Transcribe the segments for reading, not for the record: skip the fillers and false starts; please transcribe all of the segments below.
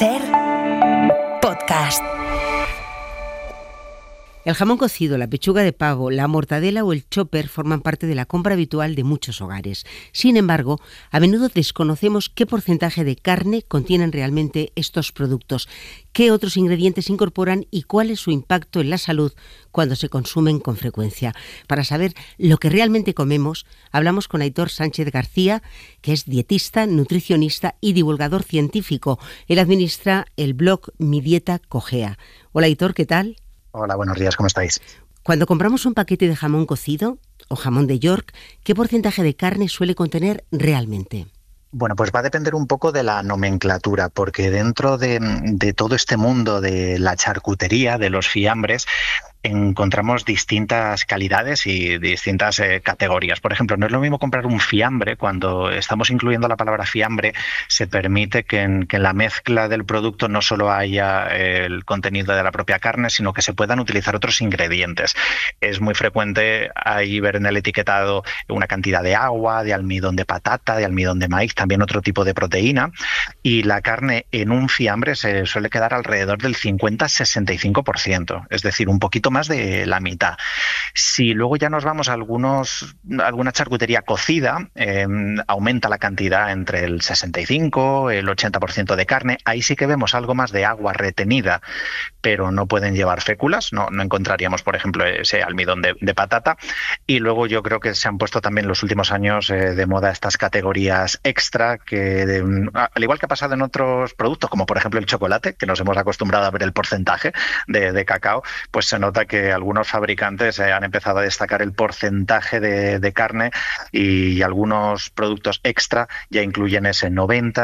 SER Podcast. El jamón cocido, la pechuga de pavo, la mortadela o el chopper forman parte de la compra habitual de muchos hogares. Sin embargo, a menudo desconocemos qué porcentaje de carne contienen realmente estos productos, qué otros ingredientes incorporan y cuál es su impacto en la salud cuando se consumen con frecuencia. Para saber lo que realmente comemos, hablamos con Aitor Sánchez García, que es dietista, nutricionista y divulgador científico. Él administra el blog Mi Dieta Cogea. Hola Aitor, ¿qué tal? Hola, buenos días, ¿cómo estáis? Cuando compramos un paquete de jamón cocido o jamón de York, ¿qué porcentaje de carne suele contener realmente? Bueno, pues va a depender un poco de la nomenclatura, porque dentro de todo este mundo de la charcutería, de los fiambres, encontramos distintas calidades y distintas categorías. Por ejemplo, no es lo mismo comprar un fiambre. Cuando estamos incluyendo la palabra fiambre, se permite que en la mezcla del producto no solo haya el contenido de la propia carne, sino que se puedan utilizar otros ingredientes. Es muy frecuente ahí ver en el etiquetado una cantidad de agua, de almidón de patata, de almidón de maíz, también otro tipo de proteína. Y la carne en un fiambre se suele quedar alrededor del 50-65%, es decir, un poquito más de la mitad. Si luego ya nos vamos a alguna charcutería cocida, aumenta la cantidad entre el 65 y el 80% de carne. Ahí sí que vemos algo más de agua retenida, pero no pueden llevar féculas. No encontraríamos, por ejemplo, ese almidón de patata. Y luego yo creo que se han puesto también en los últimos años de moda estas categorías extra, que al igual que ha pasado en otros productos, como por ejemplo el chocolate, que nos hemos acostumbrado a ver el porcentaje de cacao, pues se nota que algunos fabricantes han empezado a destacar el porcentaje de carne, y algunos productos extra ya incluyen ese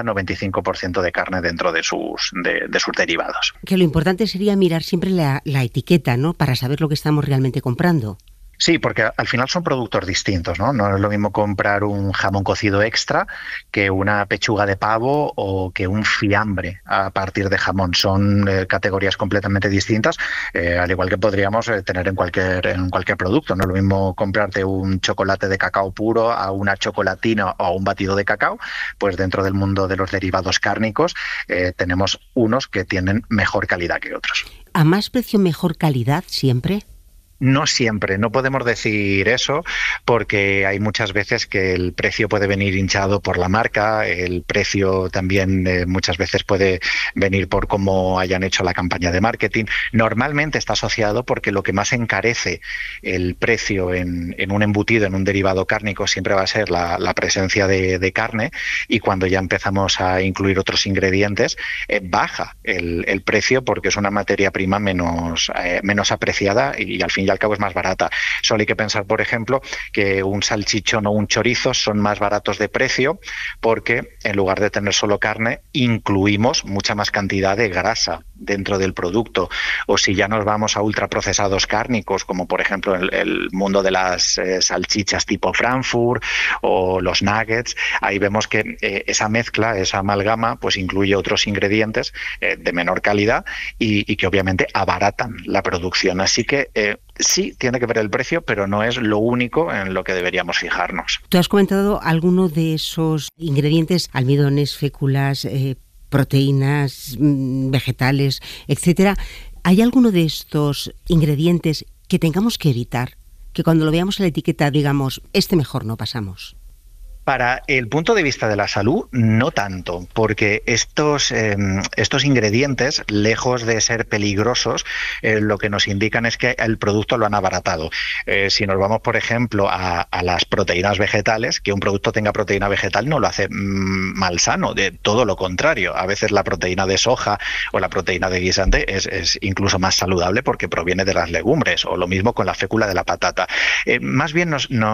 90-95% de carne dentro de sus derivados. Que lo importante sería mirar siempre la etiqueta, ¿no?, para saber lo que estamos realmente comprando. Sí, porque al final son productos distintos, ¿no? No es lo mismo comprar un jamón cocido extra que una pechuga de pavo o que un fiambre a partir de jamón. Son categorías completamente distintas, al igual que podríamos tener en cualquier producto. No es lo mismo comprarte un chocolate de cacao puro a una chocolatina o a un batido de cacao. Pues dentro del mundo de los derivados cárnicos tenemos unos que tienen mejor calidad que otros. ¿A más precio, mejor calidad siempre? No siempre, no podemos decir eso, porque hay muchas veces que el precio puede venir hinchado por la marca, el precio también muchas veces puede venir por cómo hayan hecho la campaña de marketing. Normalmente está asociado porque lo que más encarece el precio en un embutido, en un derivado cárnico, siempre va a ser la presencia de carne, y cuando ya empezamos a incluir otros ingredientes, baja el precio, porque es una materia prima menos apreciada y al fin y al cabo es más barata. Solo hay que pensar, por ejemplo, que un salchichón o un chorizo son más baratos de precio porque en lugar de tener solo carne, incluimos mucha más cantidad de grasa dentro del producto. O si ya nos vamos a ultraprocesados cárnicos, como por ejemplo el mundo de las salchichas tipo Frankfurt o los nuggets, ahí vemos que esa mezcla, esa amalgama, pues incluye otros ingredientes de menor calidad y que obviamente abaratan la producción. Así que sí, tiene que ver el precio, pero no es lo único en lo que deberíamos fijarnos. Tú has comentado alguno de esos ingredientes, almidones, féculas, proteínas, vegetales, etcétera. ¿Hay alguno de estos ingredientes que tengamos que evitar? Que cuando lo veamos en la etiqueta digamos, este mejor no pasamos. Para el punto de vista de la salud, no tanto, porque estos ingredientes, lejos de ser peligrosos, lo que nos indican es que el producto lo han abaratado. Si nos vamos, por ejemplo, a las proteínas vegetales, que un producto tenga proteína vegetal no lo hace malsano, de todo lo contrario. A veces la proteína de soja o la proteína de guisante es incluso más saludable porque proviene de las legumbres, o lo mismo con la fécula de la patata. Más bien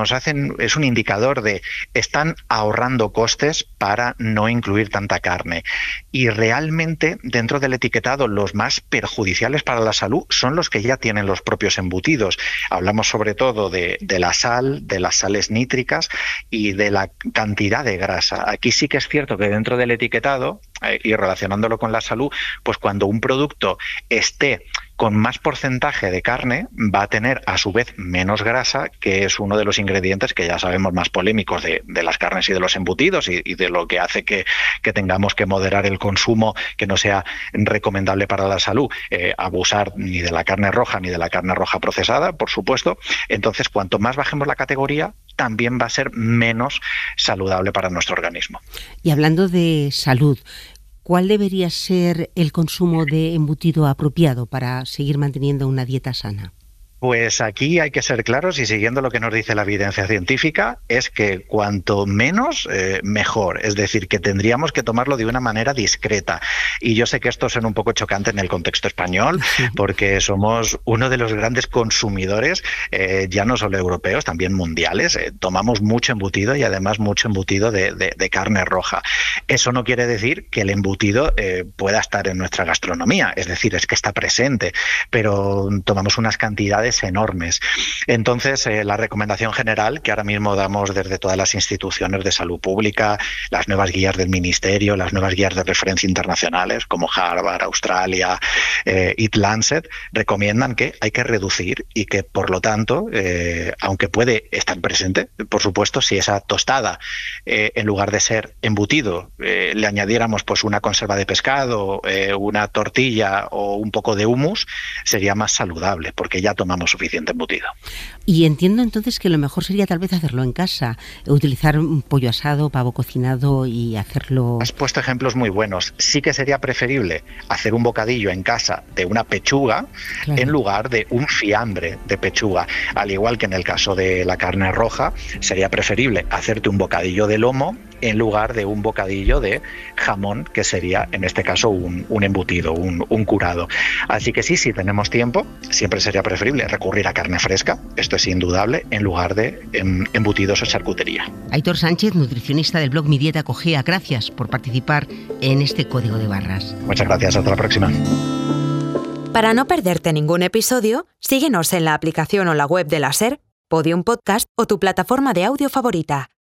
es un indicador de están ahorrando costes para no incluir tanta carne. Y realmente dentro del etiquetado los más perjudiciales para la salud son los que ya tienen los propios embutidos. Hablamos sobre todo de la sal, de las sales nítricas y de la cantidad de grasa. Aquí sí que es cierto que dentro del etiquetado, y relacionándolo con la salud, pues cuando un producto esté con más porcentaje de carne va a tener a su vez menos grasa, que es uno de los ingredientes que ya sabemos más polémicos de las carnes y de los embutidos y de lo que hace que tengamos que moderar el consumo, que no sea recomendable para la salud, abusar ni de la carne roja ni de la carne roja procesada, por supuesto. Entonces, cuanto más bajemos la categoría, también va a ser menos saludable para nuestro organismo. Y hablando de salud, ¿cuál debería ser el consumo de embutido apropiado para seguir manteniendo una dieta sana? Pues aquí hay que ser claros y siguiendo lo que nos dice la evidencia científica es que cuanto menos, mejor. Es decir, que tendríamos que tomarlo de una manera discreta. Y yo sé que esto suena un poco chocante en el contexto español porque somos uno de los grandes consumidores, ya no solo europeos, también mundiales. Tomamos mucho embutido y además mucho embutido de carne roja. Eso no quiere decir que el embutido pueda estar en nuestra gastronomía. Es decir, es que está presente, pero tomamos unas cantidades enormes. Entonces, la recomendación general que ahora mismo damos desde todas las instituciones de salud pública, las nuevas guías del Ministerio, las nuevas guías de referencia internacionales como Harvard, Australia, Eat Lancet, recomiendan que hay que reducir y que, por lo tanto, aunque puede estar presente, por supuesto, si esa tostada, en lugar de ser embutido, le añadiéramos pues una conserva de pescado, una tortilla o un poco de hummus, sería más saludable, porque ya tomamos suficiente embutido. Y entiendo entonces que lo mejor sería tal vez hacerlo en casa, utilizar un pollo asado, pavo cocinado y hacerlo... Has puesto ejemplos muy buenos. Sí que sería preferible hacer un bocadillo en casa de una pechuga, claro, en lugar de un fiambre de pechuga. Al igual que en el caso de la carne roja, sería preferible hacerte un bocadillo de lomo en lugar de un bocadillo de jamón, que sería en este caso un embutido, un curado. Así que sí, si tenemos tiempo, siempre sería preferible recurrir a carne fresca, esto es indudable, en lugar de embutidos o charcutería. Aitor Sánchez, nutricionista del blog Mi Dieta Cogea, gracias por participar en este Código de Barras. Muchas gracias, hasta la próxima. Para no perderte ningún episodio, síguenos en la aplicación o la web de la SER, Podium Podcast o tu plataforma de audio favorita.